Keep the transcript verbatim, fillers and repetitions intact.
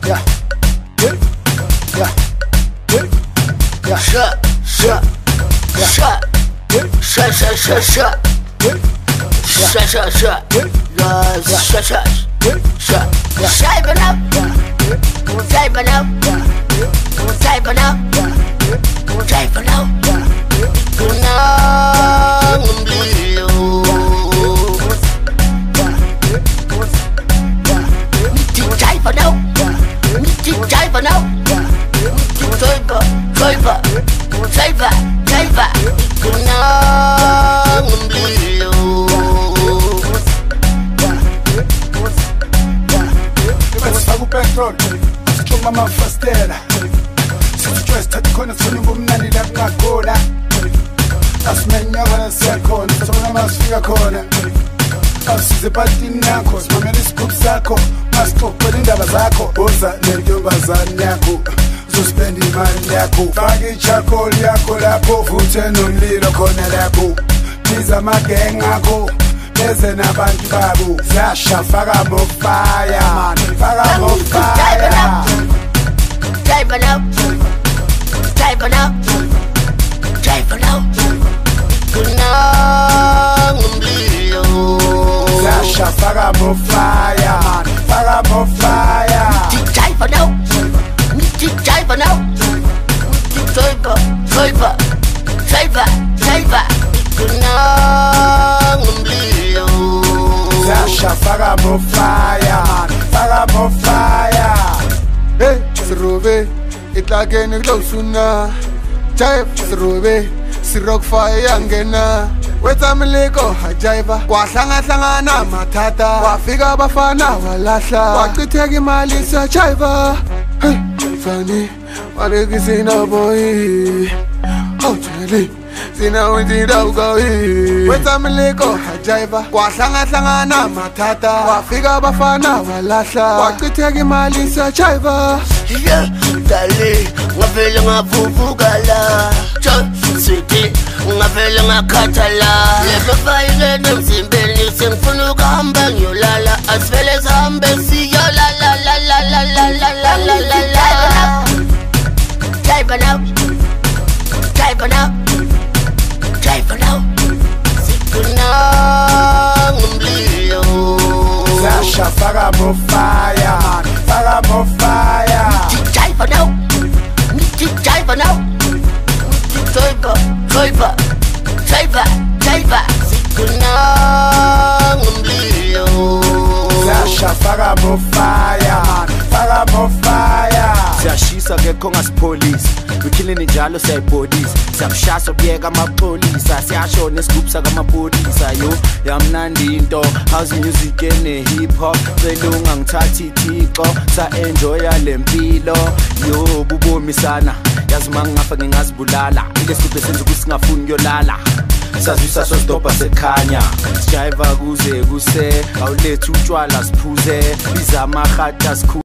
yeah, yeah, yeah, yeah. Shut, shut, shut, shut, shut, shut, shut, shut, shut, shut, yeah, shut, shut, shut. Shaving up, shaving up, shaving up, shaving up. Kunang umlilo, shaving up, shaving up, shaving, shaving, shaving, shaving. Kunang umlilo. Petrol, sichuma amafastela sithi thatha khona sifuna ubumnandi la kungakhona asimenyakana siyakhona sona masifika khona asize patini yakho simamela isigubhu sakho masixoxela indaba zakho uza nentombazane yakho uzosipenda imali yakho faka ichakoli yakho lapho vuthe nomlilo khona lapho biza amageng akho beze nabantu babo zasha faka mofire man faka mofire Driving up, driving up, driving up. Kunang umlilo, zasha faka mofire man faka mofire. Driving up, driving up, driver, driver, driver, driver. Kunang umlilo, zasha faka mofire man faka mofire. Hey, sirobe, itlageni kulosuna. Jive, sirobe, sirock fire angena. Wetsa miliko hajaiva, kwahlanga hlangana matata. Wafika abafana walahla, wachitheka imali siyajaiva. Hey, fani, waleki sina boy. Oh, Charlie. Sina wenzida ugawi wetsa miliko hajaiva kwahlanga hlangana matata wafika abafana walahla wachitheka imali siyajaiva yeah dale ngavele ngavuvukala sweetie ngavele ngakhathala lebafayile nemzimbeni sengifuna ukuhamba ngiyolala asivele sihambe siyolala la la la la la la la la la. Driving up, driving up, driving up. Kunang umlilo, zasha faka mofire man faka mofire. Driving up, driving up, driver, driver, driver, driver. Kunang umlilo, zasha faka mofire man faka mofire. Siyashisa kekho ngasipholisi wikilini njalo siyayibhodisa siyakushasa kuyeka amapolisa siyashona isigubhu sakamaphodisa yo yamnandi into house music ene hip hop cela ungangithathi ithixo sa-enjoya le mpilo yo bubomisana yazi uma ngingafa ngingazibulala ile sigubhu esenza ukuthi singafuni kuyolala sazwisa sositobha sekhanya sijayiva kuze kuse awulethe utshwala siphuze biza amahata sikhulu